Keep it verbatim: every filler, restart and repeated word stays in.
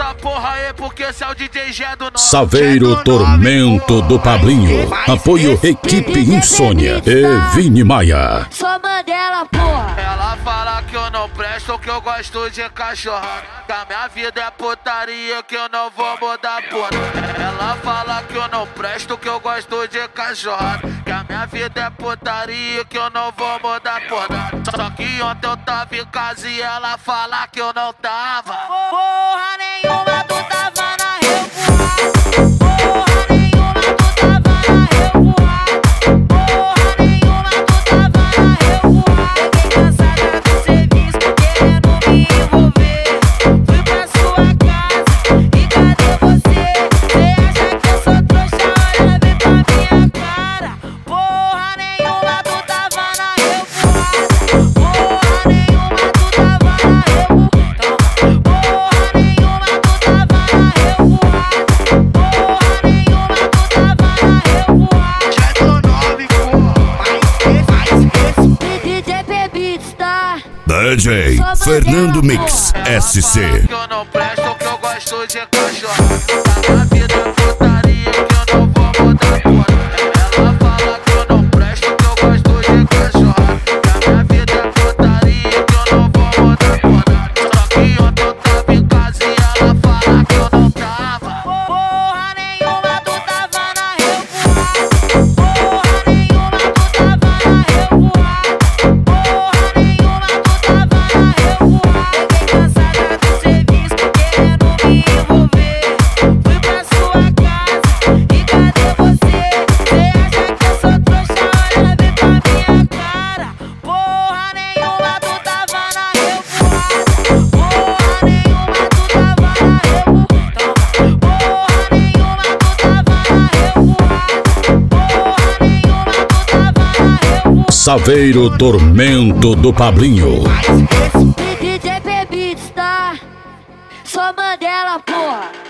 essa porra aí, porque esse é o D J G do nove. Saveiro Tormento do Pablinho. Apoio Equipe Insônia e Vini Maia. Só Mandela, porra. Ela fala que eu não presto, que eu gosto de cachorro. Que a minha vida é putaria, que eu não vou mudar, porra. Ela fala que eu não presto, que eu gosto de cachorro. Que a minha vida é putaria, que eu não vou mudar, porra. Só que ontem eu tava em casa e ela fala que eu não tava. Porra nenhuma, tu tava na revoada. Porra nenhuma, tu tava na revoada. Porra nenhuma, tu tava na revoada. Fiquei cansada do serviço, querendo me envolver. Fui pra sua casa e cadê você? Cê acha que eu sou trouxa? Olha bem pra minha cara. Porra nenhuma, tu tava na revoada. Porra nenhuma, tu tava na revoada. Porra nenhuma, tu tava na revoada. Porra nenhuma, tu tava na revoada. Já tô nove, porra. Mais esse, mais esse. D J Beats, tá? D J Fernando Mix S C. Que eu não presto, que eu gosto de cachorro. A minha vida é putaria, que eu não vou mudar, porra. Ela fala que eu não presto, que eu gosto de cachorro. Que a minha vida é putaria, que eu não vou mudar, porra. Só que ontem eu tava em casa e ela fala que eu não tava. Porra nenhuma, tu tava na revoada. Porra nenhuma, tu tava na revoada. Porra nenhuma, tu tava na revoada. Fiquei cansada do serviço, querendo me envolver. Fui pra sua casa e cadê você? Cê acha que eu sou trouxa? Olha bem pra minha cara. Porra nenhuma, tu tava na revoada. Porra nenhuma, tu tava na revoada. Porra nenhuma, tu tava na revoada. Porra nenhuma, tu tava na revoada. Saveiro Tormento do Pablinho. D J Beats, tá? Só Mandela, porra.